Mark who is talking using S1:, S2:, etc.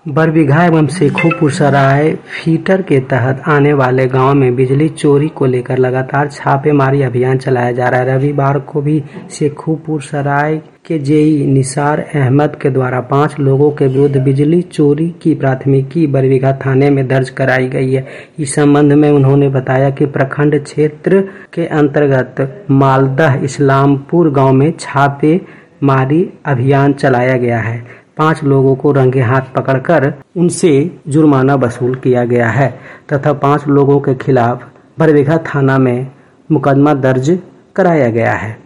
S1: बरबीघा एवं शेखोपुर सराय फीडर के तहत आने वाले गांव में बिजली चोरी को लेकर लगातार छापेमारी अभियान चलाया जा रहा है। रविवार को भी शेखोपुर सराय के जेई निसार अहमद के द्वारा 5 लोगों के विरुद्ध बिजली चोरी की प्राथमिकी बरबीघा थाने में दर्ज कराई गई है। इस संबंध में उन्होंने बताया कि प्रखंड क्षेत्र के अंतर्गत मालदह इस्लामपुर गाँव में छापेमारी अभियान चलाया गया है। 5 लोगों को रंगे हाथ पकड़कर उनसे जुर्माना वसूल किया गया है तथा 5 लोगों के खिलाफ बरबीघा थाना में मुकदमा दर्ज कराया गया है।